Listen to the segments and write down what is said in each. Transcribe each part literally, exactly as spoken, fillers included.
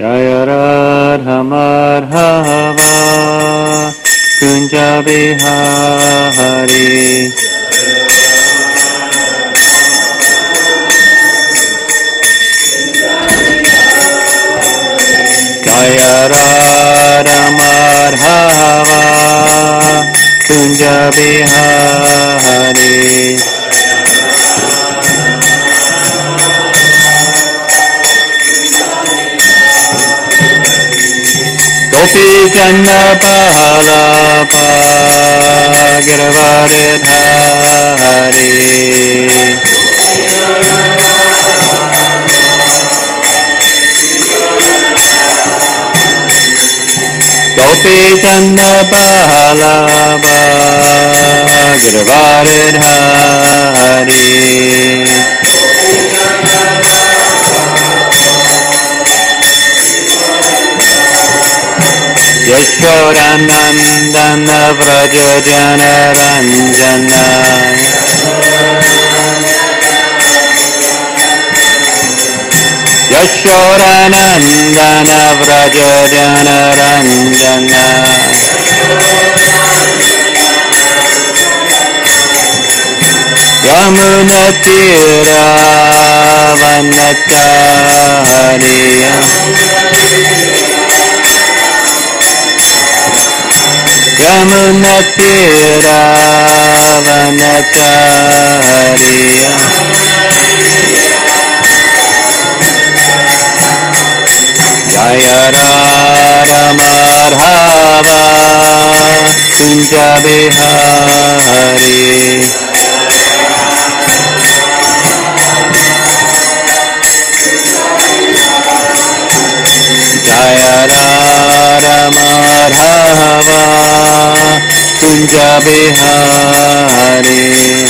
Jaya Radha Madhava Kunja Bihari Jaya Radha Madhava Kunja Bihari Gopi Janna Pahalapa Giravaridhari Gopi Janna Pahalapa Giravaridhari Yashodanandana Vraja Jana Ranjana Yashodanandana Vraja Jana Ranjana Yamuna Tira Vanatariya Yamuna Tira Vanatariya Jaya Radha Madhava Kunja Bihari Jaya Radha Madhava Kunja Bihari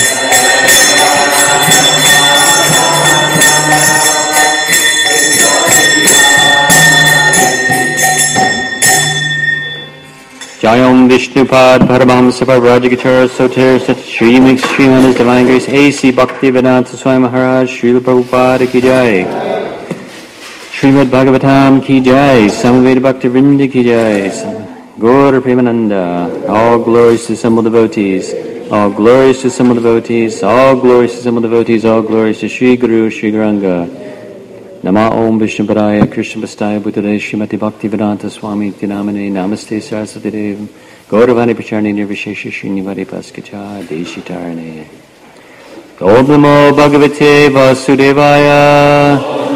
Jayam Vishnupad Paramahamsa Parvrajagacara Soter Sat Shri Mix Shriman His Divine Grace A C Bhaktivedanta Swami Maharaj Srila Prabhupada Ki Jai Srimad Bhagavatam Ki Jai Samaveda Bhakti Vrinda Ki Jai Gaur Premananda All glories to assembled devotees All glories to assembled devotees All glories to assembled devotees All glories to Sri Guru Sri Gauranga Nama Om Vishnu Padaya Krishna Bastaya Bhutale Srimati Bhaktivedanta Swami Tinamane Namaste Saraswati Dev Gauravani Pacharni Nirvishesha Srinivadi Paskacha Deshitarane Om Namo Bhagavate Vasudevaya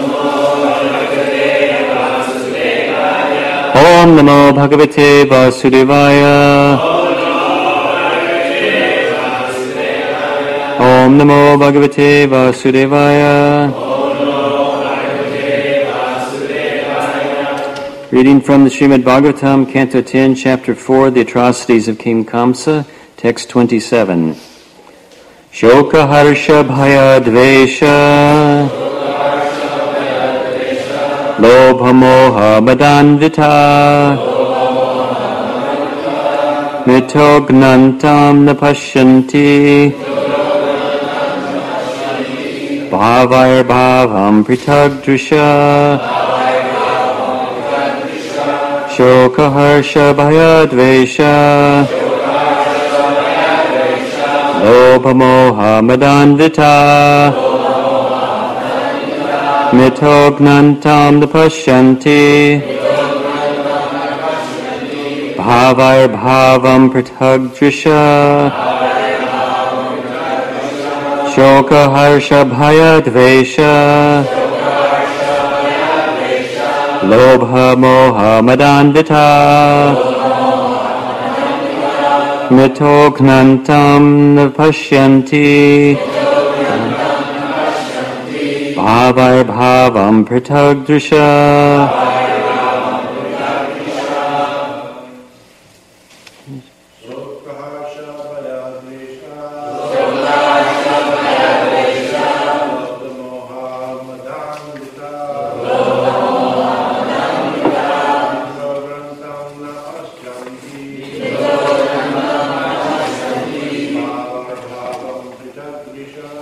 Om Namo Bhagavate Vasudevaya Om Namo Bhagavate Vasudevaya Reading from the Srimad Bhagavatam, Canto ten, Chapter four, The Atrocities of King Kamsa, Text twenty-seven. Shoka Harsha Bhaya Dvesha Lobha Moha Madanvita Mitognantam Napashyanti Bhavair Bhavam Pritagdrisha Shoka Harsha Bhaya Dvesha Lobha Moha Madanvita Mitognantam Napashyanti Bhavair Bhavam Pritagdrisha Shoka Harsha Bhaya Dvesha Lobha Moha Madanvita Mitognantam Napashyanti Bhavair Bhavam Pritagdrisha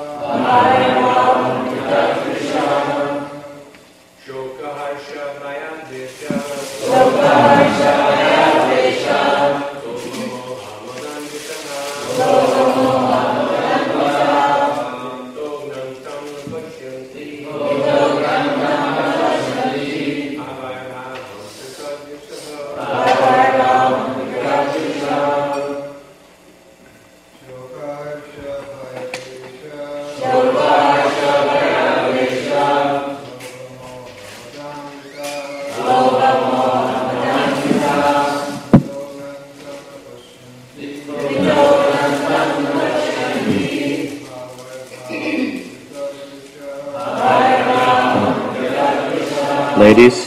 Shoka Harsha Bhaya Ladies.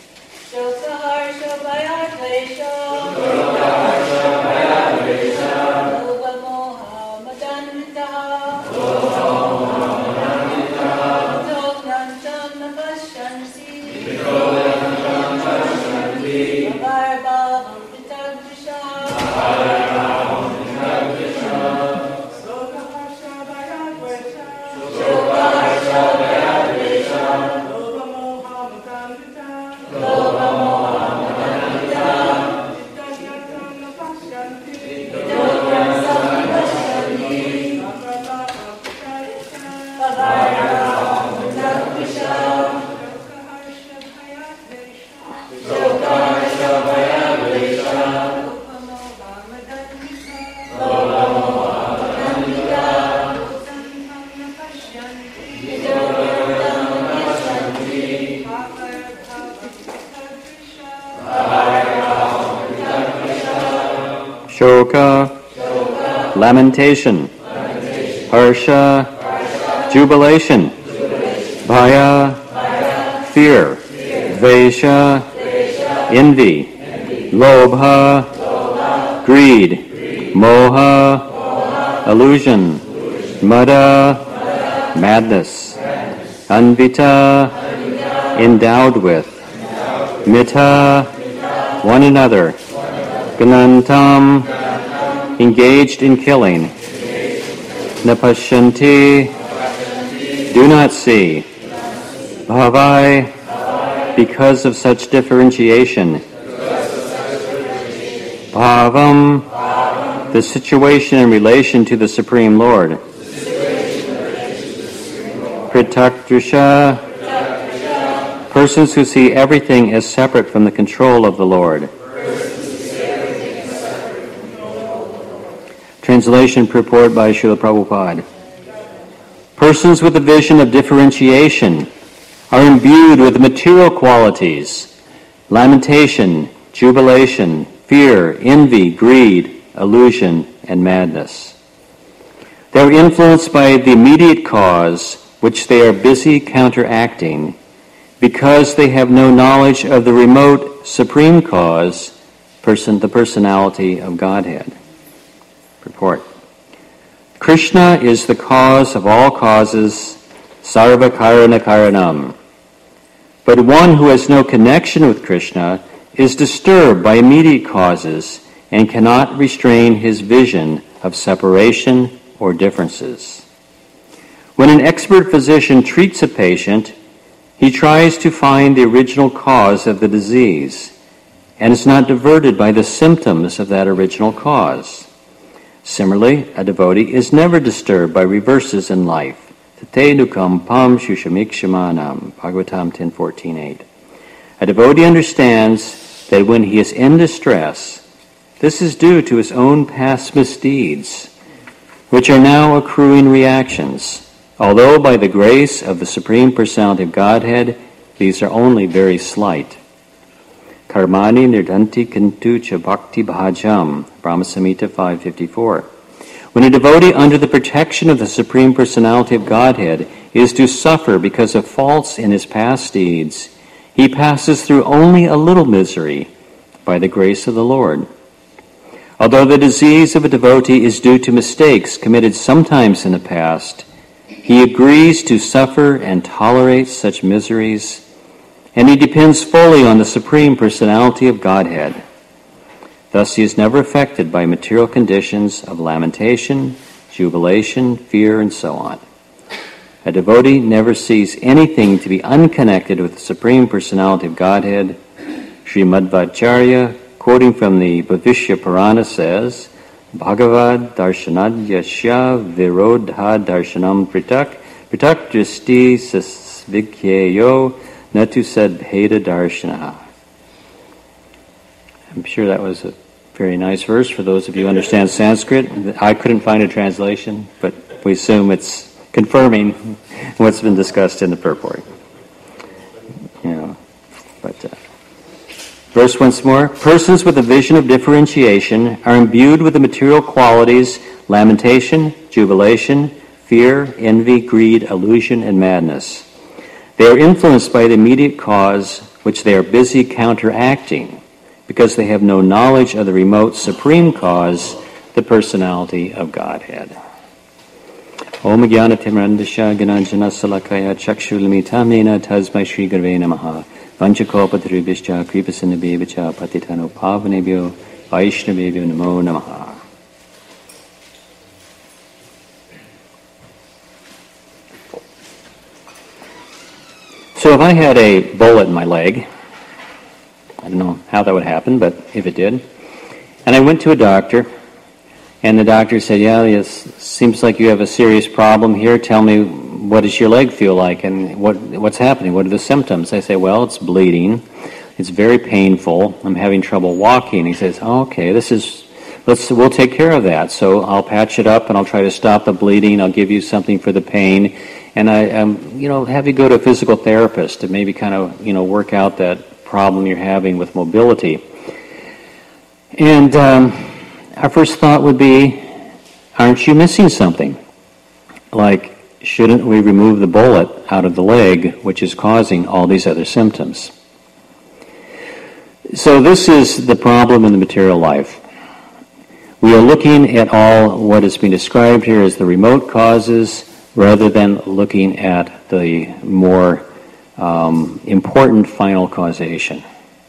Shoka, Shoka. Lamentation, Lamentation. Harsha, Harsha. Jubilation, Jubilation. Bhaya, Bhaya. Fear, Fear. Dvesha, Dvesha. Envy, Envy. Lobha, Lobha. Greed, Greed. Moha, Moha. Illusion, Illusion. Mada, Mada. Madness, Madness. Anvita, Anvita. Endowed with, Endowed with. Mita, Mita. One another. Ganantam, engaged in killing. Napashyanti, do not see. Bhavai, because of such differentiation. Bhavam, the situation in relation to the Supreme Lord. Pritakdrisha, persons who see everything as separate from the control of the Lord. Translation purport by Srila Prabhupada. Persons with a vision of differentiation are imbued with material qualities, lamentation, jubilation, fear, envy, greed, illusion, and madness. They are influenced by the immediate cause, which they are busy counteracting, because they have no knowledge of the remote supreme cause, person, the personality of Godhead. Report. Krishna is the cause of all causes, sarva karana karanam. But one who has no connection with Krishna is disturbed by immediate causes and cannot restrain his vision of separation or differences. When an expert physician treats a patient, he tries to find the original cause of the disease and is not diverted by the symptoms of that original cause. Similarly, a devotee is never disturbed by reverses in life. Tate nukam pam shushamikshamanam, Bhagavatam ten fourteen eight. A devotee understands that when he is in distress, this is due to his own past misdeeds, which are now accruing reactions, although by the grace of the Supreme Personality of Godhead, these are only very slight. Karmani nirdanti kintu cha bhakti bhajam, Brahma Samhita five fifty-four. When a devotee under the protection of the Supreme Personality of Godhead is to suffer because of faults in his past deeds, he passes through only a little misery by the grace of the Lord. Although the disease of a devotee is due to mistakes committed sometimes in the past, he agrees to suffer and tolerate such miseries, and he depends fully on the Supreme Personality of Godhead. Thus he is never affected by material conditions of lamentation, jubilation, fear, and so on. A devotee never sees anything to be unconnected with the Supreme Personality of Godhead Srimadvacharya, quoting from the Bhavishya Purana, says, Bhagavad darshanad yasya virodha darshanam pritak pritak dristi sasvikyeyo natu sad bheda darshana. I'm sure that was a very nice verse for those of you who understand Sanskrit. I couldn't find a translation, but we assume it's confirming what's been discussed in the purport. You know, but uh, verse once more. Persons with a vision of differentiation are imbued with the material qualities lamentation, jubilation, fear, envy, greed, illusion, and madness. They are influenced by the immediate cause which they are busy counteracting, because they have no knowledge of the remote supreme cause, the personality of Godhead. Om Jnana Timrandasha Gananjana Salakaya Chakshulamitamena Tasmai Shri Gurave Namaha Vanchakopatrubhischa Kripasinabhyevacha Patitano Pavanebhyo Vaishnavebhyo Namo Namaha. So if I had a bullet in my leg, I don't know how that would happen, but if it did. And I went to a doctor, and the doctor said, yeah, it seems like you have a serious problem here. Tell me, what does your leg feel like, and what what's happening? What are the symptoms? I say, well, it's bleeding. It's very painful. I'm having trouble walking. He says, oh, okay, this is, let's, we'll take care of that. So I'll patch it up, and I'll try to stop the bleeding. I'll give you something for the pain. And I, um, you know, have you go to a physical therapist to maybe kind of, you know, work out that problem you're having with mobility. And um, our first thought would be, aren't you missing something? Like, shouldn't we remove the bullet out of the leg, which is causing all these other symptoms? So this is the problem in the material life. We are looking at all what is being described here as the remote causes, rather than looking at the more um, important final causation.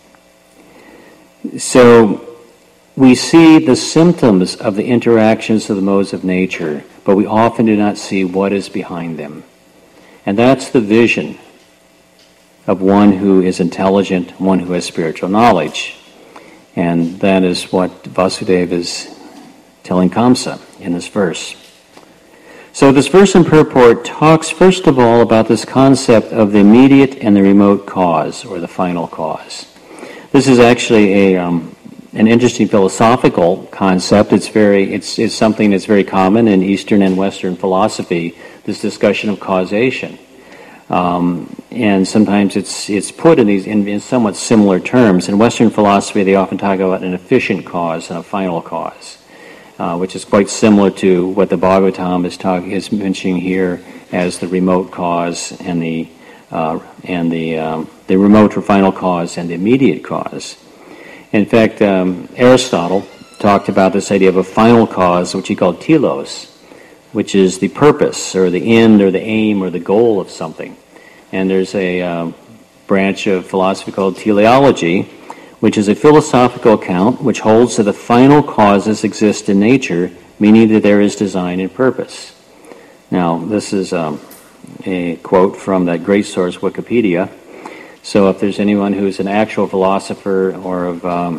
So we see the symptoms of the interactions of the modes of nature, but we often do not see what is behind them. And that's the vision of one who is intelligent, one who has spiritual knowledge. And that is what Vasudeva is telling Kamsa in this verse. So this verse and purport talks first of all about this concept of the immediate and the remote cause, or the final cause. This is actually a um, an interesting philosophical concept. It's very it's it's something that's very common in Eastern and Western philosophy. This discussion of causation, um, and sometimes it's it's put in these in, in somewhat similar terms. In Western philosophy, they often talk about an efficient cause and a final cause. Uh, which is quite similar to what the Bhagavatam is, talk, is mentioning here as the remote cause and the uh, and the um, the remote or final cause and the immediate cause. In fact, um, Aristotle talked about this idea of a final cause, which he called telos, which is the purpose or the end or the aim or the goal of something. And there's a uh, branch of philosophy called teleology, which is a philosophical account which holds that the final causes exist in nature, meaning that there is design and purpose. Now, this is um, a quote from that great source, Wikipedia. So if there's anyone who's an actual philosopher or of, um,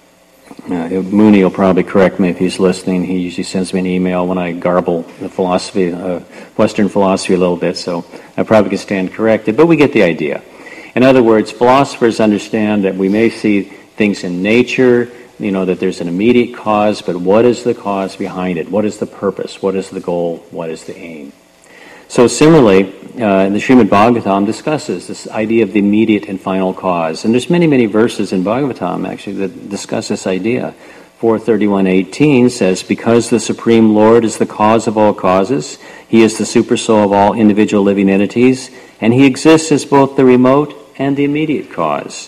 uh, Mooney will probably correct me if he's listening. He usually sends me an email when I garble the philosophy, uh, Western philosophy a little bit, so I probably can stand corrected, but we get the idea. In other words, philosophers understand that we may see things in nature, you know, that there's an immediate cause, but what is the cause behind it? What is the purpose? What is the goal? What is the aim? So similarly, uh, the Srimad Bhagavatam discusses this idea of the immediate and final cause. And there's many, many verses in Bhagavatam, actually, that discuss this idea. four thirty-one eighteen says, because the Supreme Lord is the cause of all causes, He is the supersoul of all individual living entities, and He exists as both the remote and the immediate cause.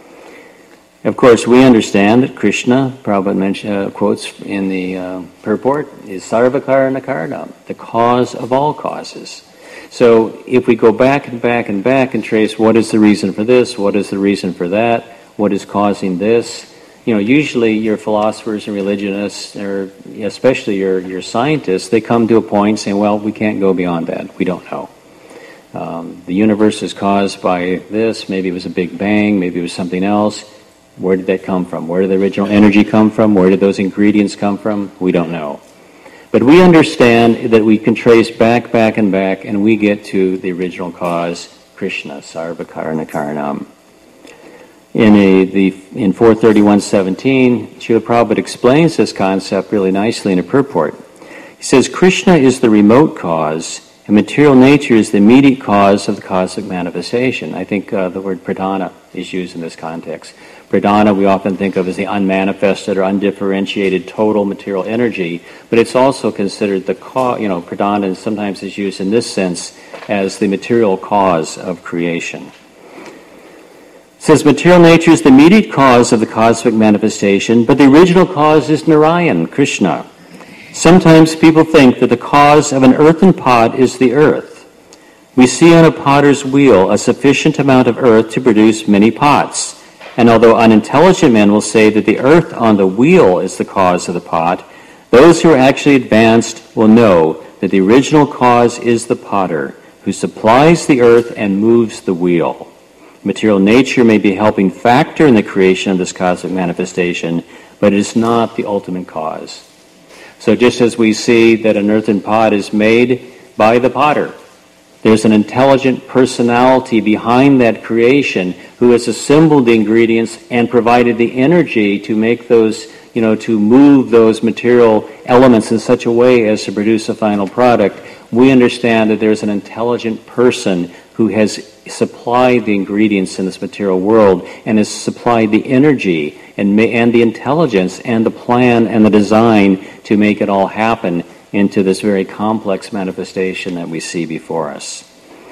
Of course, we understand that Krishna, Prabhupada mentioned, uh, quotes in the uh, purport, is sarvakarana karanam, the cause of all causes. So if we go back and back and back and trace what is the reason for this, what is the reason for that, what is causing this, you know, usually your philosophers and religionists, or especially your, your scientists, they come to a point saying, well, we can't go beyond that. We don't know. Um, the universe is caused by this. Maybe it was a big bang. Maybe it was something else. Where did that come from? Where did the original energy come from? Where did those ingredients come from? We don't know. But we understand that we can trace back, back, and back, and we get to the original cause, Krishna, Sarva Karana Karanam. In a the in four thirty-one seventeen, Srila Prabhupada explains this concept really nicely in a purport. He says, Krishna is the remote cause, and material nature is the immediate cause of the cosmic manifestation. I think uh, the word pradhana is used in this context. Pradhana we often think of as the unmanifested or undifferentiated total material energy, but it's also considered the cause, you know, pradhana sometimes is used in this sense as the material cause of creation. It says material nature is the immediate cause of the cosmic manifestation, but the original cause is Narayan, Krishna. Sometimes people think that the cause of an earthen pot is the earth. We see on a potter's wheel a sufficient amount of earth to produce many pots. And although unintelligent men will say that the earth on the wheel is the cause of the pot, those who are actually advanced will know that the original cause is the potter, who supplies the earth and moves the wheel. Material nature may be a helping factor in the creation of this cosmic manifestation, but it is not the ultimate cause. So just as we see that an earthen pot is made by the potter, there's an intelligent personality behind that creation who has assembled the ingredients and provided the energy to make those, you know, to move those material elements in such a way as to produce a final product. We understand that there's an intelligent person who has supplied the ingredients in this material world and has supplied the energy and, ma- and the intelligence and the plan and the design to make it all happen into this very complex manifestation that we see before us.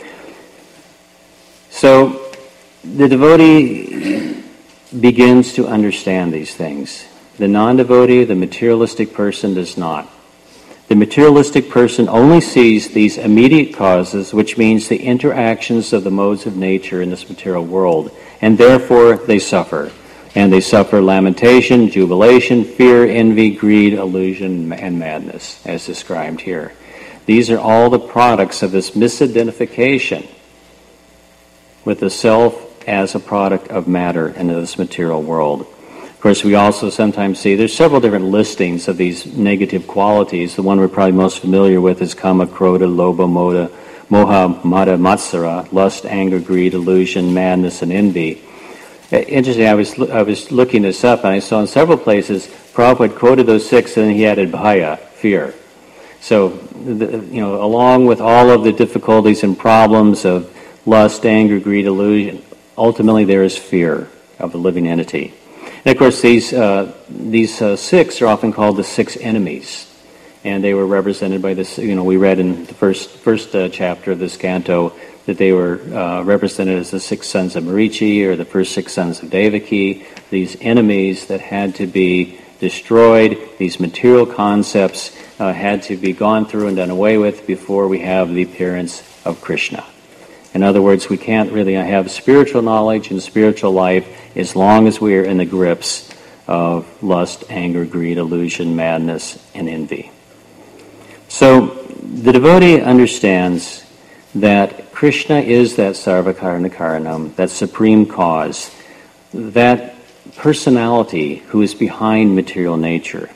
So the devotee begins to understand these things. The non-devotee, the materialistic person, does not. The materialistic person only sees these immediate causes, which means the interactions of the modes of nature in this material world, and therefore they suffer. And they suffer lamentation, jubilation, fear, envy, greed, illusion, and madness, as described here. These are all the products of this misidentification with the self as a product of matter in this material world. Of course, we also sometimes see there's several different listings of these negative qualities. The one we're probably most familiar with is kama, krodha, lobha, moda, moha, mada, matsara, lust, anger, greed, illusion, madness, and envy. Interesting, I was I was looking this up, and I saw in several places Prabhupada quoted those six, and then he added bhaya, fear. So, the, you know, along with all of the difficulties and problems of lust, anger, greed, illusion, ultimately there is fear of the living entity. And of course, these uh, these uh, six are often called the six enemies, and they were represented by this. You know, we read in the first first uh, chapter of this canto that they were uh, represented as the six sons of Marichi, or the first six sons of Devaki, these enemies that had to be destroyed, these material concepts uh, had to be gone through and done away with before we have the appearance of Krishna. In other words, we can't really have spiritual knowledge and spiritual life as long as we are in the grips of lust, anger, greed, illusion, madness, and envy. So the devotee understands that Krishna is that Sarva Karana Karanam, that supreme cause, that personality who is behind material nature.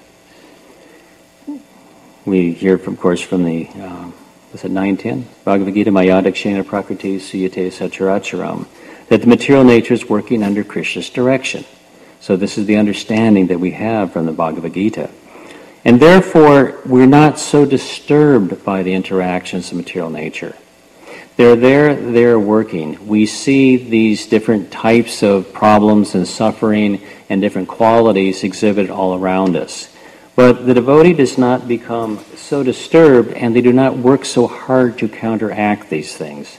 We hear, of course, from the, uh, was it nine ten? Bhagavad Gita, Maya Dakshina Prakriti Suyate Satcharacharam, that the material nature is working under Krishna's direction. So this is the understanding that we have from the Bhagavad Gita. And therefore, we're not so disturbed by the interactions of material nature. They're there, they're working. We see these different types of problems and suffering and different qualities exhibited all around us. But the devotee does not become so disturbed, and they do not work so hard to counteract these things.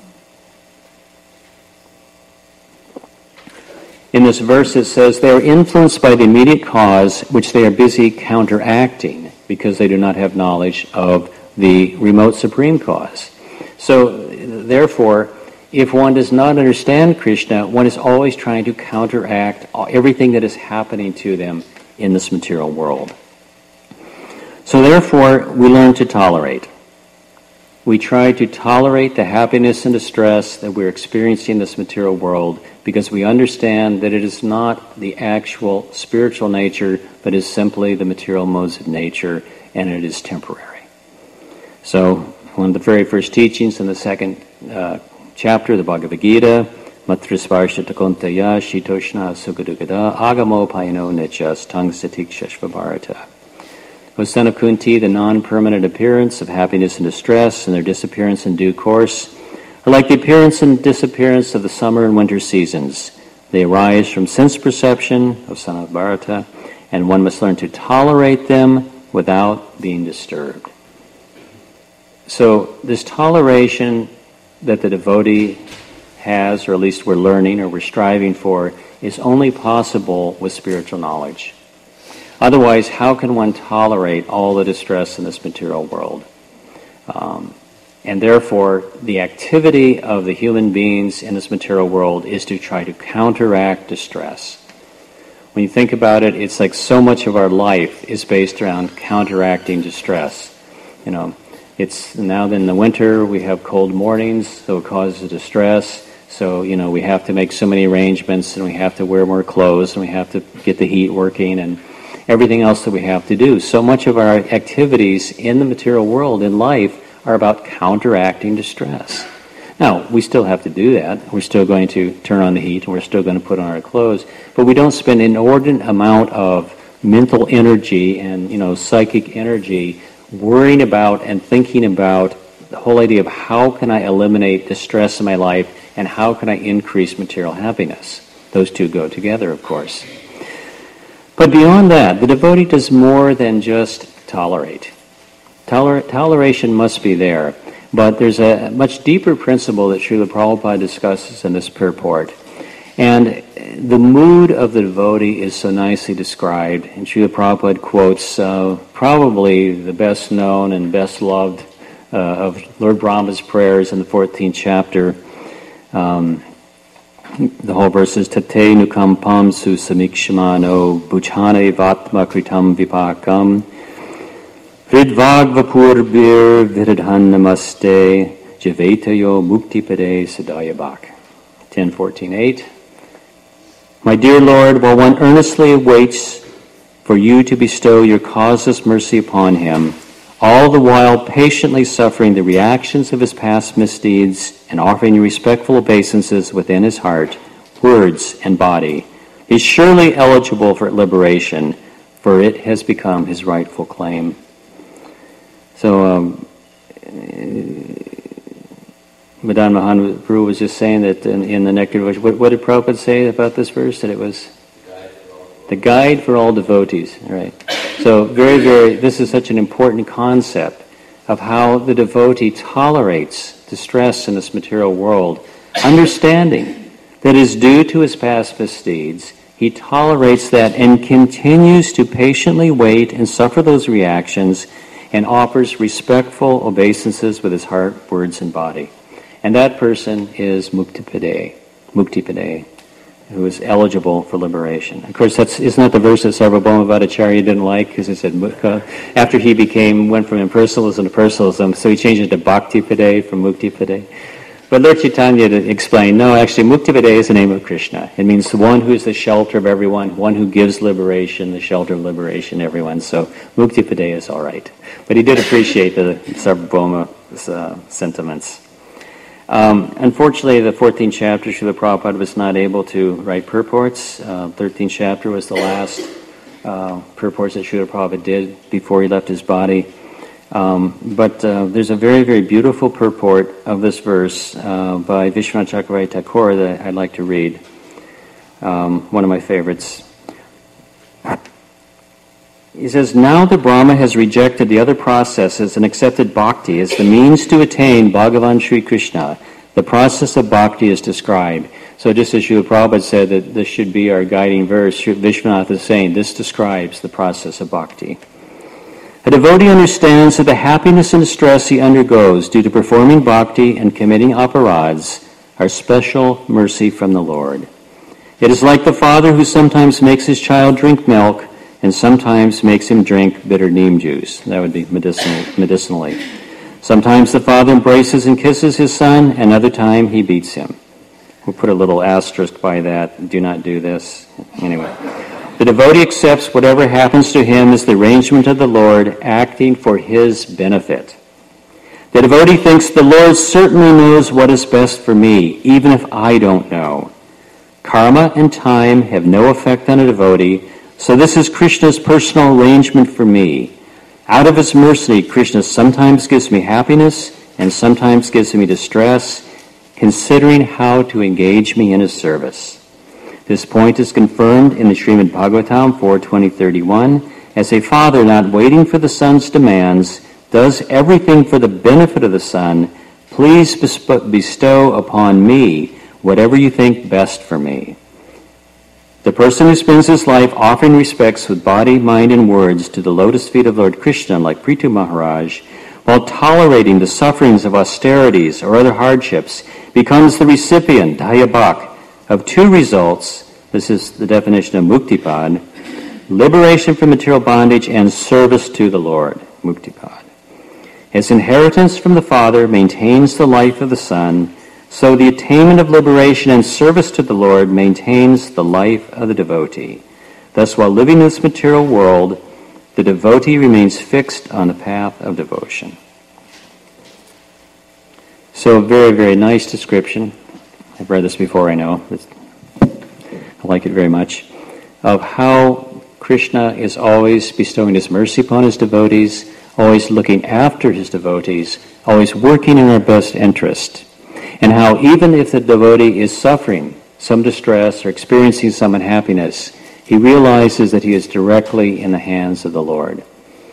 In this verse it says, they are influenced by the immediate cause, which they are busy counteracting, because they do not have knowledge of the remote supreme cause. So, therefore, if one does not understand Krishna, one is always trying to counteract everything that is happening to them in this material world. So therefore, we learn to tolerate. we try to tolerate the happiness and distress that we're experiencing in this material world because we understand that it is not the actual spiritual nature, but is simply the material modes of nature, and it is temporary. So, one of the very first teachings in the second uh, chapter of the Bhagavad Gita, Matrisvarshatakantaya Shitoshna Sukadukada Agamo Payano Nityas Tang Satik Shashvabharata. O son of Kunti, the non-permanent appearance of happiness and distress and their disappearance in due course are like the appearance and disappearance of the summer and winter seasons. They arise from sense perception, O son of Bharata, and one must learn to tolerate them without being disturbed. So this toleration that the devotee has, or at least we're learning or we're striving for, is only possible with spiritual knowledge. Otherwise, how can one tolerate all the distress in this material world? Um, and therefore, the activity of the human beings in this material world is to try to counteract distress. When you think about it, it's like so much of our life is based around counteracting distress. You know, it's now in the winter we have cold mornings, so it causes distress. So, you know, we have to make so many arrangements, and we have to wear more clothes, and we have to get the heat working, and everything else that we have to do. So much of our activities in the material world, in life, are about counteracting distress. Now, we still have to do that. We're still going to turn on the heat, and we're still going to put on our clothes, but we don't spend an inordinate amount of mental energy and, you know, psychic energy worrying about and thinking about the whole idea of how can I eliminate distress in my life and how can I increase material happiness. Those two go together, of course. But beyond that, the devotee does more than just tolerate. Toler- toleration must be there, but there's a much deeper principle that Srila Prabhupada discusses in this purport. And the mood of the devotee is so nicely described, and Srila Prabhupada quotes uh, probably the best known and best loved uh, of Lord Brahma's prayers in the fourteenth chapter. Um, The whole verse is Tate nukampam su samikshmano bhuchane vatma kritam vipakam Vidvag vapurbir vidadhan namaste javetayo muktipade sadayabak. ten fourteen eight. My dear Lord, while one earnestly waits for you to bestow your causeless mercy upon him, all the while patiently suffering the reactions of his past misdeeds and offering respectful obeisances within his heart, words, and body, is surely eligible for liberation, for it has become his rightful claim. So, um, Madan Mahaprabhu was just saying that in, in the Nectar Devotion, what, what did Prabhupada say about this verse? That it was the guide for all devotees, right? So very, very, this is such an important concept of how the devotee tolerates distress in this material world, understanding that is due to his past misdeeds. He tolerates that and continues to patiently wait and suffer those reactions and offers respectful obeisances with his heart, words, and body. And that person is Muktipade, Muktipade, who is eligible for liberation. Of course, that's isn't that the verse that Sarvabhauma Bhattacharya didn't like, because he said uh, after he became went from impersonalism to personalism, so he changed it to Bhaktipade from Muktipade. But Lord Chaitanya explained, no, actually, Muktipade is the name of Krishna. It means the one who is the shelter of everyone, one who gives liberation, the shelter of liberation to everyone. So Muktipade is all right. But he did appreciate the Sarvabhauma's uh, sentiments. Um, unfortunately, the fourteenth chapter, Srila Prabhupada was not able to write purports. Uh, thirteenth chapter was the last uh, purports that Srila Prabhupada did before he left his body. Um, but uh, there's a very, very beautiful purport of this verse uh, by Vishwanath Chakravarti Thakur that I'd like to read. Um, one of my favorites. He says, now the Brahma has rejected the other processes and accepted bhakti as the means to attain Bhagavan Sri Krishna. The process of bhakti is described. So just as Srila Prabhupada said that this should be our guiding verse, Vishwanath is saying this describes the process of bhakti. A devotee understands that the happiness and distress he undergoes due to performing bhakti and committing aparads are special mercy from the Lord. It is like the father who sometimes makes his child drink milk and sometimes makes him drink bitter neem juice. That would be medicinal, medicinally. Sometimes the father embraces and kisses his son, and other time he beats him. We'll put a little asterisk by that. Do not do this. Anyway. The devotee accepts whatever happens to him as the arrangement of the Lord, acting for his benefit. The devotee thinks the Lord certainly knows what is best for me, even if I don't know. Karma and time have no effect on a devotee, so this is Krishna's personal arrangement for me. Out of his mercy, Krishna sometimes gives me happiness and sometimes gives me distress, considering how to engage me in his service. This point is confirmed in the Srimad Bhagavatam four twenty thirty-one, as a father not waiting for the son's demands does everything for the benefit of the son, please bestow upon me whatever you think best for me. The person who spends his life offering respects with body, mind, and words to the lotus feet of Lord Krishna, like Prithu Maharaj, while tolerating the sufferings of austerities or other hardships, becomes the recipient, Dayabhak, of two results. This is the definition of Muktipad: liberation from material bondage and service to the Lord, Muktipad. His inheritance from the Father maintains the life of the Son, so the attainment of liberation and service to the Lord maintains the life of the devotee. Thus, while living in this material world, the devotee remains fixed on the path of devotion. So, a very, very nice description. I've read this before, I know. I like it very much. Of how Krishna is always bestowing his mercy upon his devotees, always looking after his devotees, always working in our best interest. And how even if the devotee is suffering some distress or experiencing some unhappiness, he realizes that he is directly in the hands of the Lord.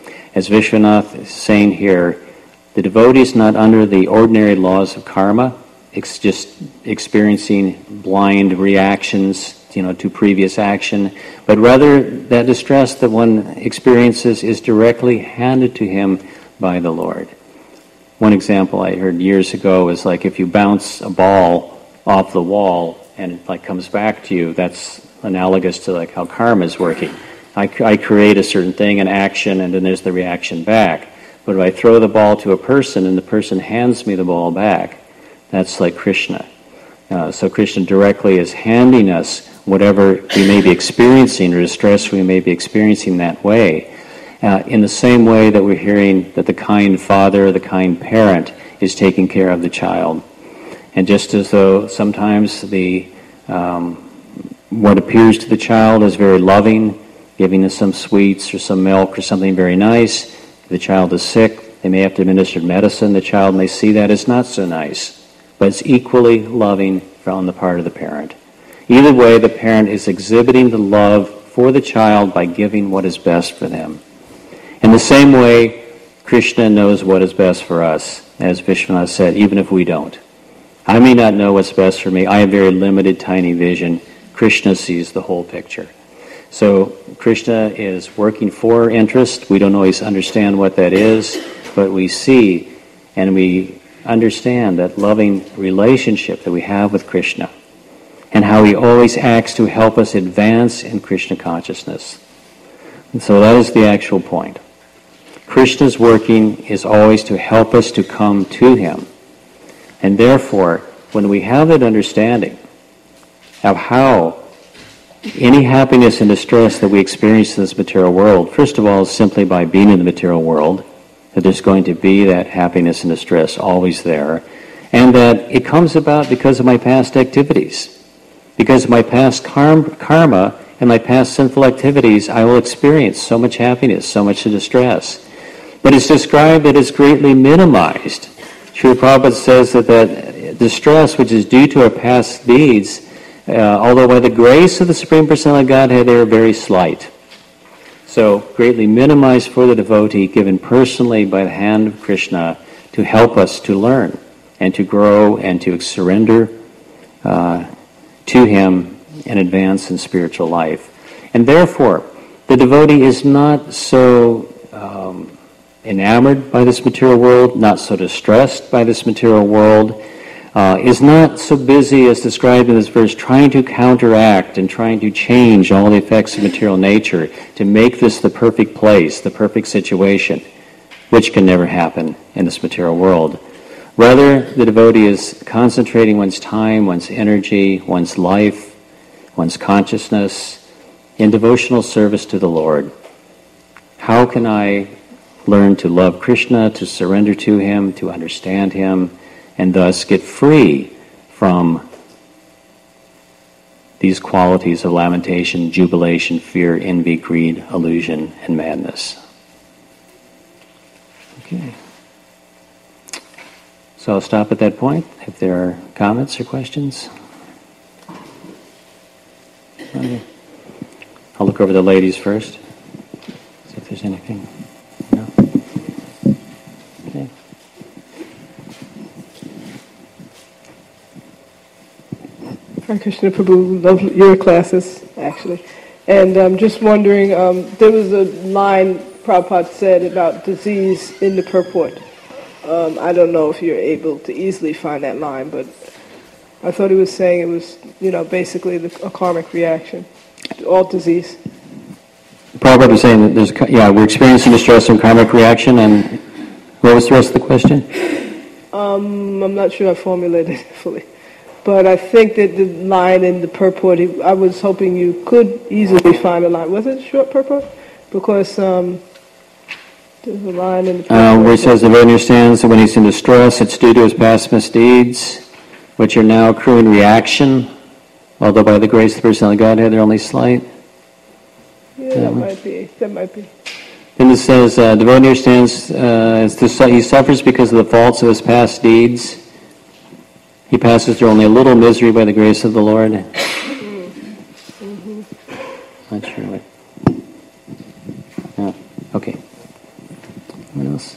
As Vishwanath is saying here, the devotee is not under the ordinary laws of karma. It's just experiencing blind reactions, you know, to previous action, but rather that distress that one experiences is directly handed to him by the Lord. One example I heard years ago is like if you bounce a ball off the wall and it like comes back to you, that's analogous to like how karma is working. I, I create a certain thing, an action, and then there's the reaction back. But if I throw the ball to a person and the person hands me the ball back, that's like Krishna. Uh, so Krishna directly is handing us whatever we may be experiencing or distress we may be experiencing that way. Uh, in the same way that we're hearing that the kind father, the kind parent is taking care of the child. And just as though sometimes the um, what appears to the child is very loving, giving us some sweets or some milk or something very nice, if the child is sick, they may have to administer medicine, the child may see that as not so nice. But it's equally loving on the part of the parent. Either way, the parent is exhibiting the love for the child by giving what is best for them. In the same way, Krishna knows what is best for us, as Vishwanath said, even if we don't. I may not know what's best for me. I have very limited, tiny vision. Krishna sees the whole picture. So Krishna is working for our interest. We don't always understand what that is, but we see and we understand that loving relationship that we have with Krishna and how he always acts to help us advance in Krishna consciousness. And so that is the actual point. Krishna's working is always to help us to come to him. And therefore, when we have that understanding of how any happiness and distress that we experience in this material world, first of all, is simply by being in the material world, that there's going to be that happiness and distress always there, and that it comes about because of my past activities. Because of my past karma and my past sinful activities, I will experience so much happiness, so much distress. But it's described that it's greatly minimized. Srila Prabhupada says that that distress, which is due to our past deeds, uh, although by the grace of the Supreme Personality of Godhead, they are very slight. So, greatly minimized for the devotee, given personally by the hand of Krishna to help us to learn and to grow and to surrender uh, to him and advance in spiritual life. And therefore, the devotee is not so um, enamored by this material world, not so distressed by this material world, uh, is not so busy as described in this verse, trying to counteract and trying to change all the effects of material nature to make this the perfect place, the perfect situation. which can never happen in this material world. Rather, the devotee is concentrating one's time, one's energy, one's life, one's consciousness in devotional service to the Lord. How can I learn to love Krishna, to surrender to him, to understand him, and thus get free from these qualities of lamentation, jubilation, fear, envy, greed, illusion, and madness? Okay. So I'll stop at that point if there are comments or questions. I'll look over the ladies first, see if there's anything. No? Okay. Hare Krishna Prabhu, love your classes, actually. And I'm um, just wondering, um, there was a line Prabhupada said about disease in the purport. Um, I don't know if you're able to easily find that line, but I thought he was saying it was, you know, basically the, a karmic reaction to all disease. Prabhupada was saying that there's, yeah, we're experiencing distress from karmic reaction, and what was the rest of the question? Um, I'm not sure I formulated it fully. But I think that the line in the purport, I was hoping you could easily find a line. Was it a short purport? Because um, there's a line in the purport. Uh, where he says, the devotee understands that when he's in distress, it's due to his past misdeeds, which are now accruing reaction, although by the grace of the personality of Godhead, they're only slight. Yeah, that, that might be. That might be. Then it says, uh, devotee understands uh, he suffers because of the faults of his past deeds. He passes through only a little misery by the grace of the Lord. Mm-hmm. Not sure what. Yeah. Okay. What else?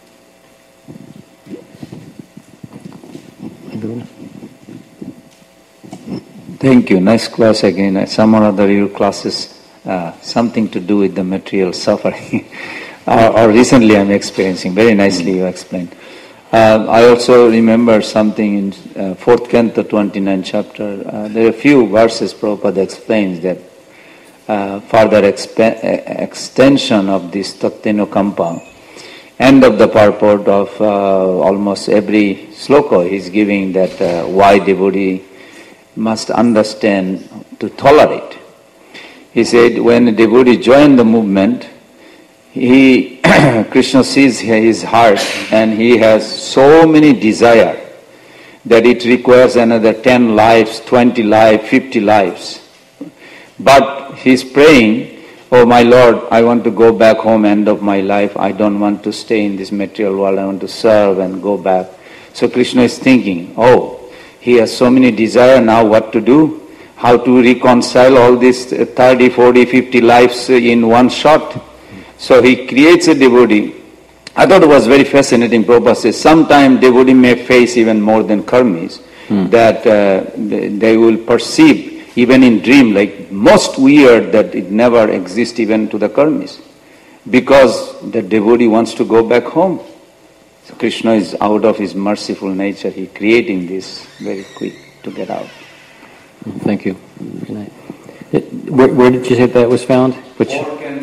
Thank you. Nice class again. Some or other your classes, uh, something to do with the material suffering. or, or recently I'm experiencing. Very nicely you explained. Uh, I also remember something in uh, fourth Canto, twenty-ninth chapter. Uh, there are a few verses Prabhupada explains that uh, further exp- extension of this Tattvanukampa. End of the purport of uh, almost every sloka he's giving that uh, why devotee must understand to tolerate. He said when a devotee joined the movement, he Krishna sees his heart and he has so many desire that it requires another ten lives, twenty lives, fifty lives. But he's praying, oh my Lord, I want to go back home, end of my life. I don't want to stay in this material world. I want to serve and go back. So Krishna is thinking, oh, he has so many desire, now what to do? How to reconcile all these thirty, forty, fifty lives in one shot? So he creates a devotee. I thought it was very fascinating. Prabhupada says, sometimes devotee may face even more than karmis, hmm. that uh, they, they will perceive even in dream, like most weird that it never exists even to the karmis. Because the devotee wants to go back home. So Krishna is out of his merciful nature, he creating this very quick to get out. Thank you. Good night. Where, where did you say that was found? Which?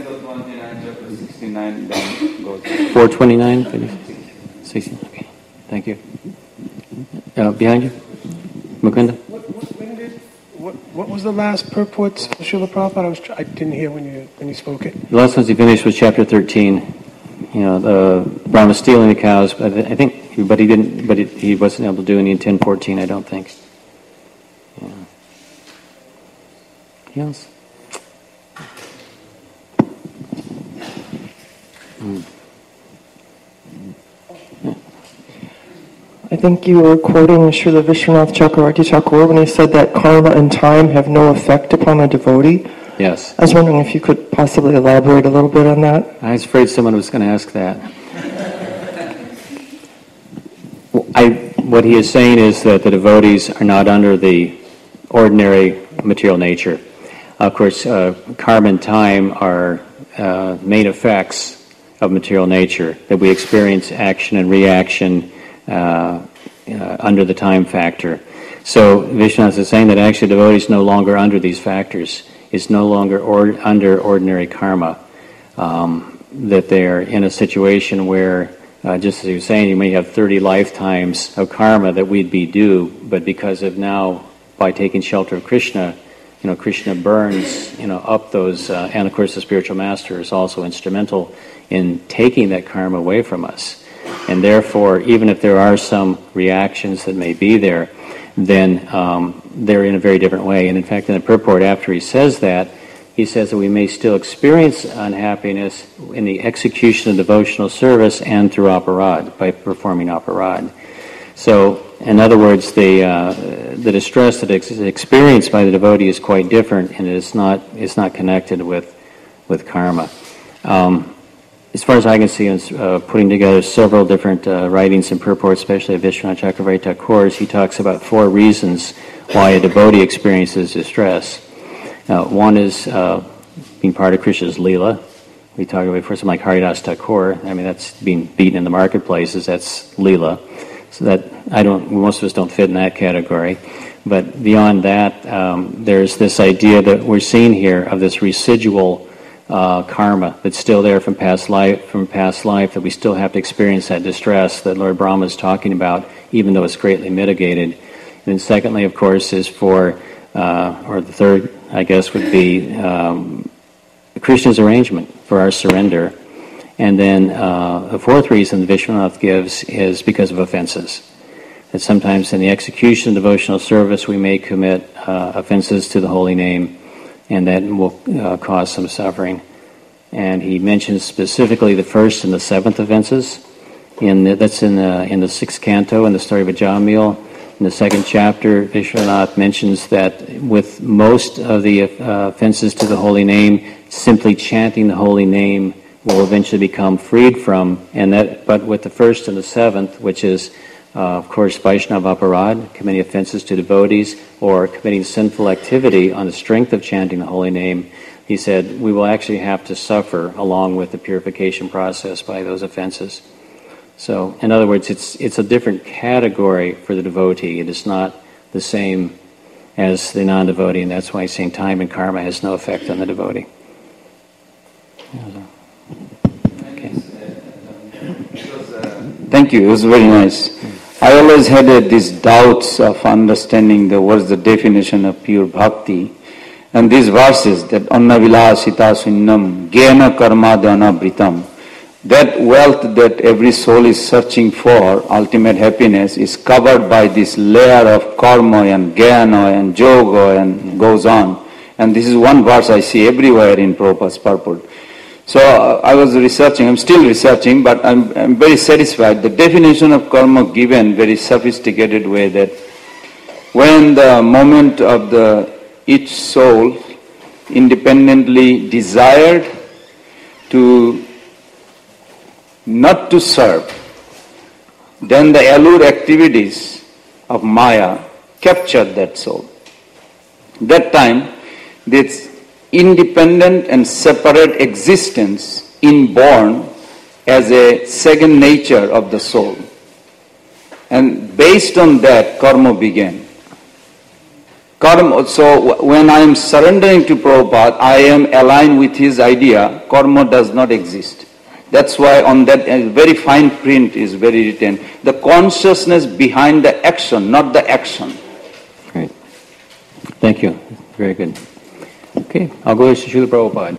four twenty-nine, sixteen. Okay, thank you. Uh, behind you, Mukunda. What, what, when did, what, what was the last purport, Srila Prabhupada? I was I didn't hear when you when you spoke it. The last one he finished was chapter thirteen. You know, the Brahma stealing the cows. But I think, but he didn't. But it, he wasn't able to do any in ten fourteen. I don't think. Yeah. Yes. Hmm. I think you were quoting Srila Vishwanath Chakravarti Thakur when he said that karma and time have no effect upon a devotee. Yes. I was wondering if you could possibly elaborate a little bit on that. I was afraid someone was going to ask that. I, what he is saying is that the devotees are not under the ordinary material nature. Of course, uh, karma and time are uh, main effects of material nature, that we experience action and reaction uh, uh, under the time factor. So Vishwanath is saying that actually devotee is no longer under these factors, is no longer or, under ordinary karma. Um, that they're in a situation where, uh, just as you were saying, you may have thirty lifetimes of karma that we'd be due, but because of now, by taking shelter of Krishna, you know, Krishna burns, you know, up those, uh, and of course the spiritual master is also instrumental in taking that karma away from us. And therefore, even if there are some reactions that may be there, then um, they're in a very different way. And in fact, in the purport, after he says that, he says that we may still experience unhappiness in the execution of devotional service and through aparad, by performing aparad. So, in other words, the uh, the distress that is experienced by the devotee is quite different, and it's not it's not connected with with karma. Um, as far as I can see, in uh, putting together several different uh, writings and purports, especially of Vishwanath Chakravarti Thakur's, he talks about four reasons why a devotee experiences distress. Uh, one is uh, being part of Krishna's Leela. We talked about before, something like Haridas Thakur. I mean, that's being beaten in the marketplaces. That's Leela. So that I don't. Most of us don't fit in that category. But beyond that, um, there's this idea that we're seeing here of this residual uh, karma that's still there from past life. From past life, that we still have to experience that distress that Lord Brahma is talking about, even though it's greatly mitigated. And then, secondly, of course, is for uh, or the third, I guess, would be um, Krishna's arrangement for our surrender. And then uh, the fourth reason Vishwanath gives is because of offenses. That sometimes in the execution of devotional service we may commit uh, offenses to the holy name, and that will uh, cause some suffering. And he mentions specifically the first and the seventh offenses. In the, that's in the, in the sixth canto in the story of Ajamil. In the second chapter, Vishwanath mentions that with most of the uh, offenses to the holy name, simply chanting the holy name will eventually become freed from, and that. But with the first and the seventh, which is, uh, of course, Vaishnava aparad, committing offenses to devotees, or committing sinful activity on the strength of chanting the holy name, he said, we will actually have to suffer along with the purification process by those offenses. So, in other words, it's it's a different category for the devotee. It is not the same as the non-devotee, and that's why he's saying time and karma has no effect on the devotee. Okay. Thank you. It was very nice. I always had uh, these doubts of understanding the what's the definition of pure bhakti, and these verses that annavila sita sunnam gyana karma dana britam. That wealth that every soul is searching for, ultimate happiness, is covered by this layer of karma and jnana and yoga and goes on. And this is one verse I see everywhere in Prabhupada's purport. So uh, I was researching, I'm still researching, but I'm, I'm very satisfied. The definition of karma given very sophisticated way that when the moment of the each soul independently desired to not to serve, then the allure activities of Maya captured that soul. That time, this independent and separate existence inborn as a second nature of the soul. And based on that, karma began. Karma, so when I am surrendering to Prabhupada, I am aligned with his idea, karma does not exist. That's why on that very fine print is very written, the consciousness behind the action, not the action. Great. Thank you. Very good. Okay, I'll go to Srila Prabhupada.